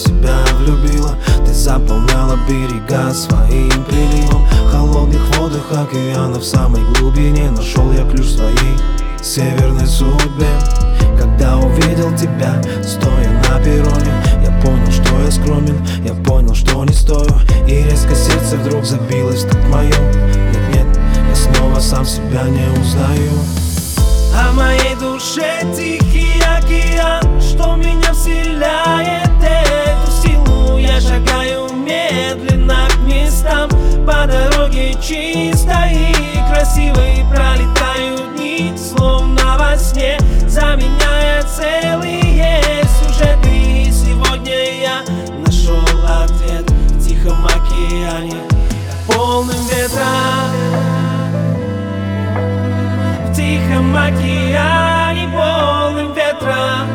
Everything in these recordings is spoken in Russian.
себя влюбила. Ты заполняла берега своим приливом. В холодных водах океана, в самой глубине нашел я ключ своей северной судьбе. Когда увидел тебя, стоя на перроне, я понял, что я скромен, я понял, что не стою. И резко сердце вдруг забилось так в моем. Нет, я снова сам себя не узнаю. А в моей душе тихий океан, что меня вселяет эту силу. Я шагаю медленно к местам, по дороге чистой и красивой. Пролетают дни, словно во сне, заменяя целые сюжеты. И сегодня я нашел ответ в тихом океане, полным ветра. В тихом океане, полным ветра.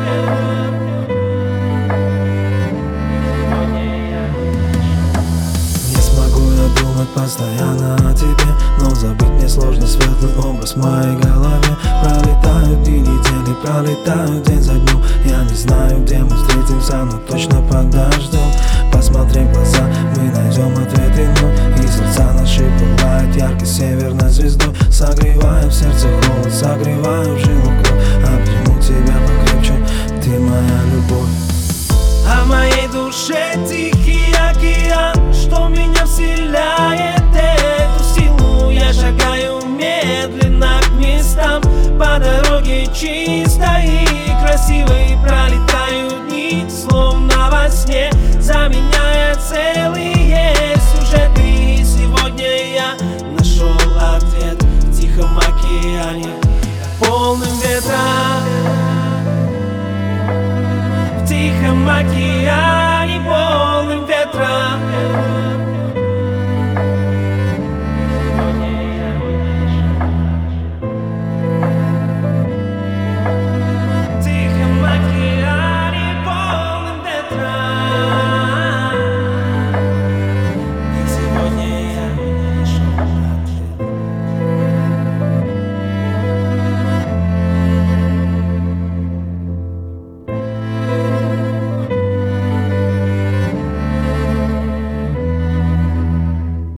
Не смогу я думать постоянно о тебе, но забыть мне сложно светлый образ в моей голове. Пролетают дни, недели, пролетают день за днем. Я не знаю, где мы встретимся, но точно подождем. Посмотри в глаза, мы найдем ответы, но и сердца наши пылают яркой северной звездой. Согреваю в сердце холод, согреваю в жилах кровь. Обниму тебя покрепче, ты моя любовь. А в моей душе тихий океан, что меня вселяет эту силу. Я шагаю медленно к местам, по дороге чистой и красивой. Пролетают дни, словно во сне, заменяя целые сюжеты. И сегодня я нашел ответ в тихом океане, полным ветра. В тихом океане.